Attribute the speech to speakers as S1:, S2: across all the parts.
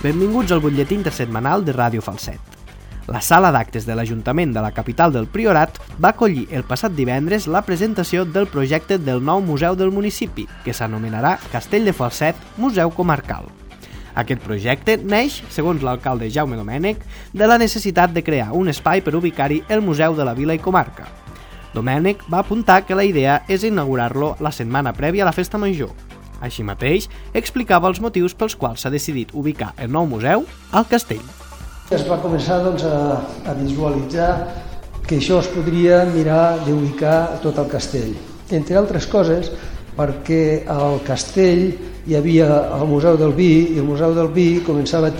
S1: Benvinguts al butlletí intersetmanal de Ràdio Falset. La sala d'actes de l'Ajuntament de la capital del Priorat va acollir el passat divendres la presentació del projecte del nou museu del municipi, que s'anomenarà Castell de Falset Museu Comarcal. Aquest projecte neix, segons l'alcalde Jaume Domènech, de la necessitat de crear un espai per ubicar-hi el Museu de la Vila i Comarca. Domènech va apuntar que la idea és inaugurar-lo la setmana prèvia a la Festa Major. Així mateix, explicava els motius pels quals s'ha decidit ubicar el nou museu al castell.
S2: Es va començar a visualitzar que això es podria mirar d'ubicar tot el castell. Entre altres coses, perquè al castell hi havia el Museu del Vi i el Museu del Vi començava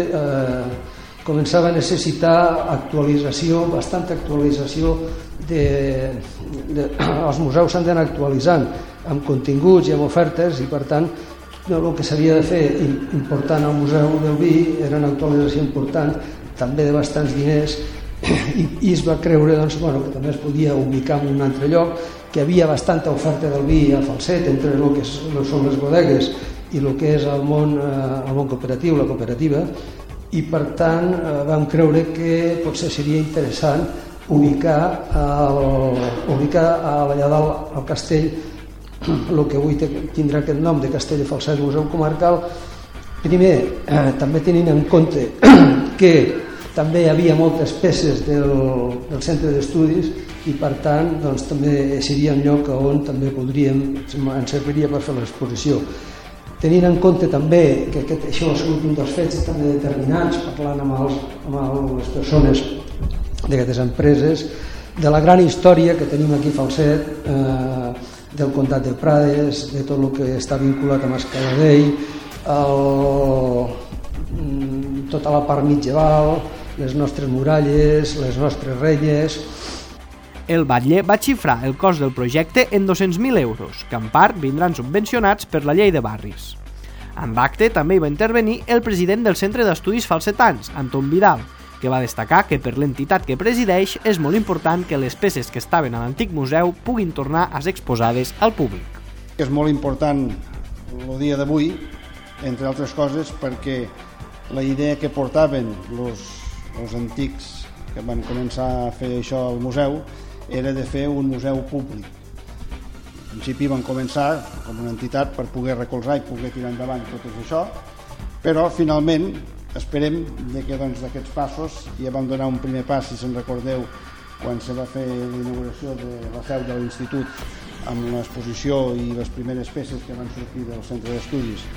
S2: a necessitar actualització, bastanta actualització. Els museus s'han d'anar actualitzant amb continguts i amb ofertes i per tant el que s'havia de fer important al Museu del Vi era una actualització important, també de bastants diners, i es va creure que també es podia ubicar en un altre lloc, que hi havia bastanta oferta del vi a Falset entre el que són les bodegues i el que és el món cooperatiu, la cooperativa, i per tant vam creure que potser seria interessant ubicar allà dalt al castell el que avui tindrà aquest nom de Castell de Falset Museu Comarcal. Primer, també tenint en compte que també hi havia moltes peces del centre d'estudis i per tant també seria un lloc on també ens serviria per fer l'exposició. Tenint en compte també que això ha sigut un dels fets també determinants, parlant amb les persones d'aquestes empreses, de la gran història que tenim aquí a Falset, del comtat de Prades, de tot el que està vinculat amb Escaladell, tota la part medieval, les nostres muralles, les nostres renyes.
S1: El batlle va xifrar el cost del projecte en 200.000 euros, que en part vindran subvencionats per la llei de barris. En l'acte també hi va intervenir el president del Centre d'Estudis Falsetans, Anton Vidal, que va destacar que per l'entitat que presideix és molt important que les peces que estaven a l'antic museu puguin tornar a ser exposades al públic.
S3: És molt important el dia d'avui, entre altres coses, perquè la idea que portaven els antics que van començar a fer això al museu era de fer un museu públic. En principi van començar com una entitat per poder recolzar i poder tirar endavant tot això, però finalment esperem que d'aquests passos ja vam donar un primer pas, si se'n recordeu, quan se va fer la inauguració de la seu de l'institut amb l'exposició i les primeres peces que van sortir del centre d'estudis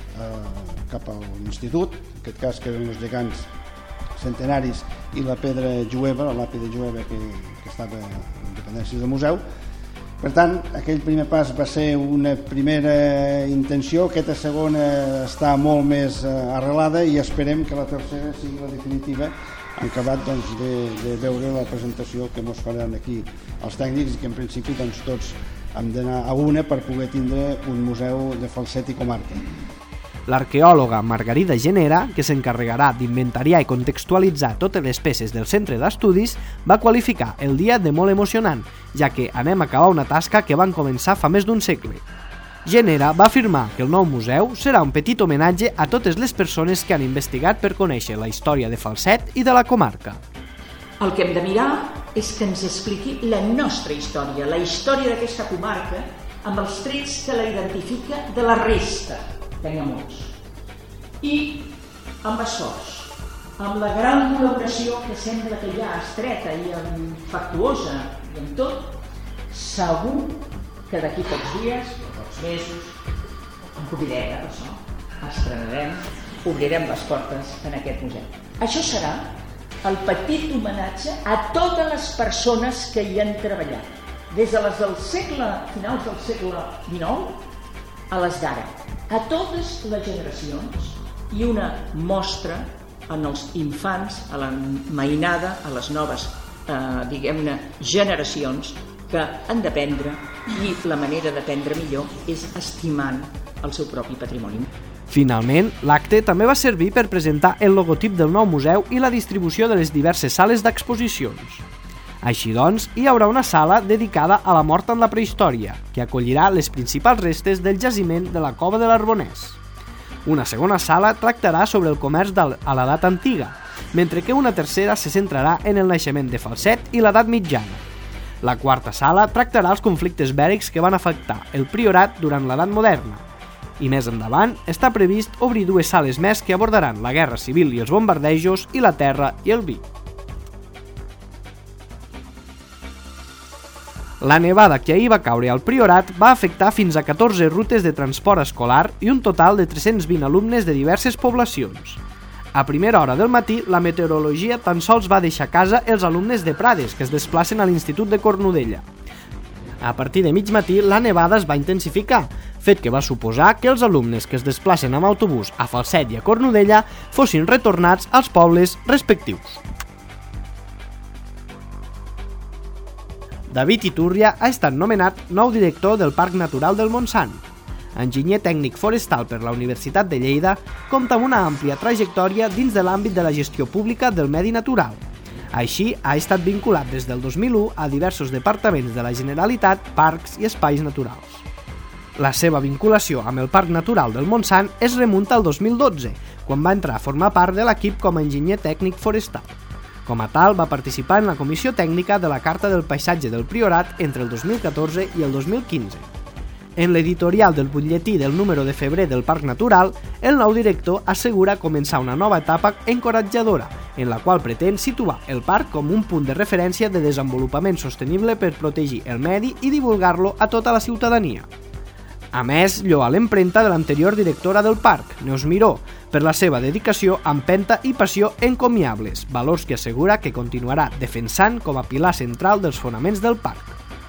S3: cap a l'institut, en aquest cas que eren els gegants centenaris i la pedra jueva, la làpida jueva que estava en dependència del museu. Per tant, aquell primer pas va ser una primera intenció, aquesta segona està molt més arrelada i esperem que la tercera sigui la definitiva, en acabat de veure la presentació que ens faran aquí els tècnics i que en principi tots hem d'anar a una per poder tindre un museu de Falset i comarca.
S1: L'arqueòloga Margarida Genera, que s'encarregarà d'inventariar i contextualitzar totes les peces del centre d'estudis, va qualificar el dia de molt emocionant, ja que anem a acabar una tasca que van començar fa més d'un segle. Genera va afirmar que el nou museu serà un petit homenatge a totes les persones que han investigat per conèixer la història de Falset i de la comarca.
S4: El que hem de mirar és que ens expliqui la nostra història, la història d'aquesta comarca, amb els trets que la identifica de la resta, que n'hi ha molts, i amb esforç, amb la gran col·laboració que sembla que hi ha estreta i factuosa i amb tot, segur que d'aquí pocs dies, pocs mesos, en convidarem a això, estrenarem, obrirem les portes en aquest museu. Això serà el petit homenatge a totes les persones que hi han treballat, des de les finals del segle XIX a les d'ara, a totes les generacions, i una mostra en els infants, a la mainada, a les noves generacions que han d'aprendre, i la manera d'aprendre millor és estimant el seu propi patrimoni.
S1: Finalment, l'acte també va servir per presentar el logotip del nou museu i la distribució de les diverses sales d'exposicions. Així doncs, hi haurà una sala dedicada a la mort en la prehistòria, que acollirà les principals restes del jaciment de la Cova de l'Arbonès. Una segona sala tractarà sobre el comerç a l'edat antiga, mentre que una tercera se centrarà en el naixement de Falset i l'edat mitjana. La quarta sala tractarà els conflictes bèl·lics que van afectar el priorat durant l'edat moderna. I més endavant està previst obrir 2 sales més que abordaran la guerra civil i els bombardejos i la terra i el vi. La nevada que ahir va caure al priorat va afectar fins a 14 rutes de transport escolar i un total de 320 alumnes de diverses poblacions. A primera hora del matí, la meteorologia tan sols va deixar a casa els alumnes de Prades, que es desplacen a l'Institut de Cornudella. A partir de mig matí, la nevada es va intensificar, fet que va suposar que els alumnes que es desplacen amb autobús a Falset i a Cornudella fossin retornats als pobles respectius. David Iturria ha estat nomenat nou director del Parc Natural del Montsant. Enginyer tècnic forestal per la Universitat de Lleida, compta amb una àmplia trajectòria dins de l'àmbit de la gestió pública del medi natural. Així, ha estat vinculat des del 2001 a diversos departaments de la Generalitat, parcs i espais naturals. La seva vinculació amb el Parc Natural del Montsant es remunta al 2012, quan va entrar a formar part de l'equip com a enginyer tècnic forestal. Com a tal, va participar en la comissió tècnica de la Carta del Paisatge del Priorat entre el 2014 i el 2015. En l'editorial del butlletí del número de febrer del Parc Natural, el nou director assegura començar una nova etapa encoratjadora, en la qual pretén situar el parc com un punt de referència de desenvolupament sostenible per protegir el medi i divulgar-lo a tota la ciutadania. A més, lloa l'empremta de l'anterior directora del parc, Neus Miró, per la seva dedicació, empenta i passió encomiables, valors que assegura que continuarà defensant com a pilar central dels fonaments del parc.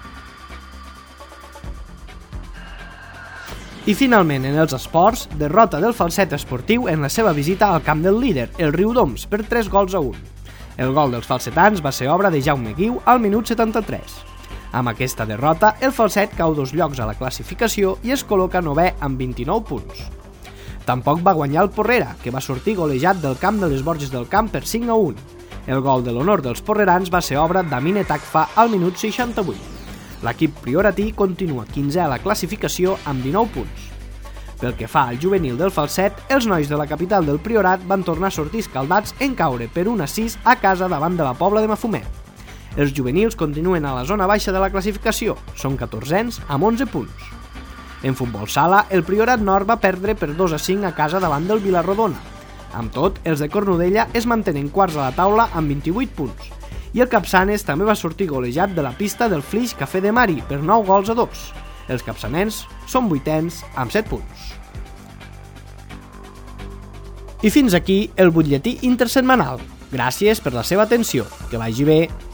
S1: I finalment, en els esports, derrota del Falset esportiu en la seva visita al camp del líder, el Riudoms, per 3-1. El gol dels falsetans va ser obra de Jaume Guiu al minut 73. Amb aquesta derrota, el Falset cau 2 llocs a la classificació i es col·loca 9è amb 29 punts. Tampoc va guanyar el Porrera, que va sortir golejat del camp de les Borges del Camp per 5-1. El gol de l'honor dels porrerans va ser obra d'Amine Takfa al minut 68. L'equip prioratí continua 15è a la classificació amb 19 punts. Pel que fa al juvenil del Falset, els nois de la capital del Priorat van tornar a sortir escaldats en caure per 1-6 a casa davant de la Pobla de Mafumet. Els juvenils continuen a la zona baixa de la classificació, són 14ens amb 11 punts. En futbol sala, el Priorat Nord va perdre per 2-5 a casa davant del Vilarrodona. Amb tot, els de Cornudella es mantenen quarts a la taula amb 28 punts. I el Capçanes també va sortir golejat de la pista del Flix Café de Mari per 9-2. Els capçanens són 8ens amb 7 punts. I fins aquí el butlletí intersetmanal. Gràcies per la seva atenció. Que vagi bé.